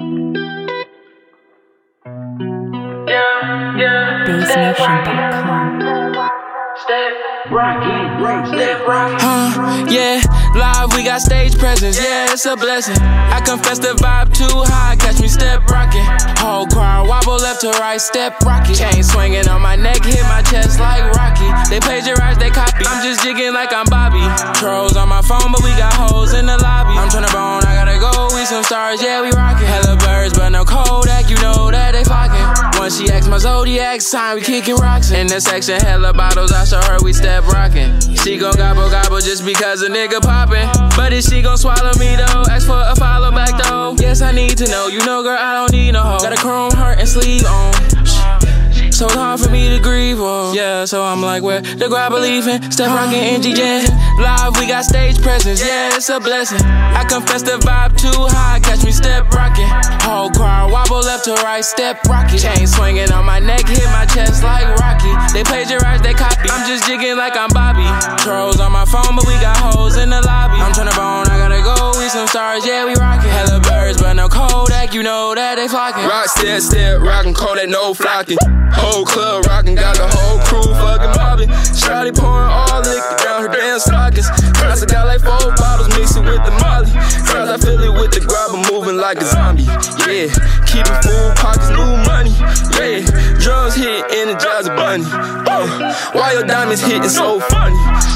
BassNation.com. Yeah, live, we got stage presence, yeah, it's a blessing. I confess the vibe too high, catch me step rocking. Whole crowd wobble left to right, step rocky. Chain swinging on my neck, hit my chest like Rocky. They plagiarize, they copy, I'm just jigging like I'm Bobby. Trolls on my phone, but we got hoes in the lobby. I'm tryna bone, I gotta go, we some stars, yeah, we rockin'. Hella birds, but no Kodak, you know that they flocking. Once she asked my zodiac sign, we kicking rocks. In the section, hella bottles, I show her we step rockin'. She gon' gobble gobble just because a nigga poppin'. But if she gon' swallow me though, ask for a follow back though. Yes, I need to know, you know girl, I don't need no hoe. Got a chrome heart and sleeve on. So hard for me to grieve, whoa. Yeah, so I'm like, where the grab believin', step rockin' NG Jen. Live, we got stage presence, yeah, it's a blessing. I confess the vibe too high, catch me step rockin'. Whole crowd wobble left to right, step rocky. Chain swinging on my neck, hit my chest like Rocky. They plagiarize, they copy, I'm just jigging like I'm Bobby. Trolls on my phone, but we got hoes in the lobby. I'm tryna bone, I gotta go, we some stars, yeah, we rockin'. Hella birds, but no Kodak, you know that they flockin'. Rock, step, rockin', Kodak, no flockin'. Whole club rockin', got the whole crew fucking mobbing. Shawty pouring all liquor down her damn stockings. Cause I got like 4 bottles mixing with the molly. Cause I feel it with the grabber moving like a zombie. Yeah, keeping food pockets, new money. Yeah, drums hit, energize a bunny. Why your diamonds hitting so funny?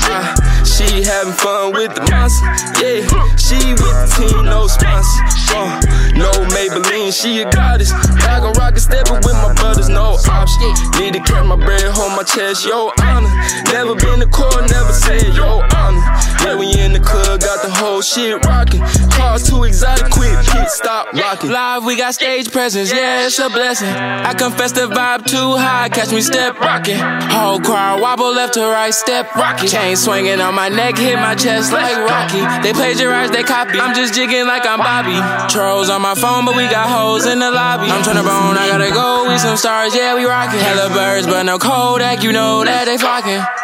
She having fun with the monster. Yeah, she with the team, no sponsor. No Maybelline, she a goddess. I gon' rock a steppin' with my brothers, no option. Need to catch my bread, hold my chest, yo honor. Never been to court, never said yo honor. Yeah, we in the club, got the whole shit rockin'. Cars too exotic, quick pit, stop rockin'. Live, we got stage presence, yeah, it's a blessing. I confess the vibe too high, catch me step rockin'. Whole crowd wobble left to right, step rocky. Chain swinging on my neck, hit my chest like Rocky. They plagiarize, they copy, I'm just jigging like I'm Bobby. Trolls on my phone, but we got hoes in the lobby. I'm tryna bone, I gotta go, we some stars, yeah, we rockin'. Hella birds, but no Kodak, you know that they flockin'.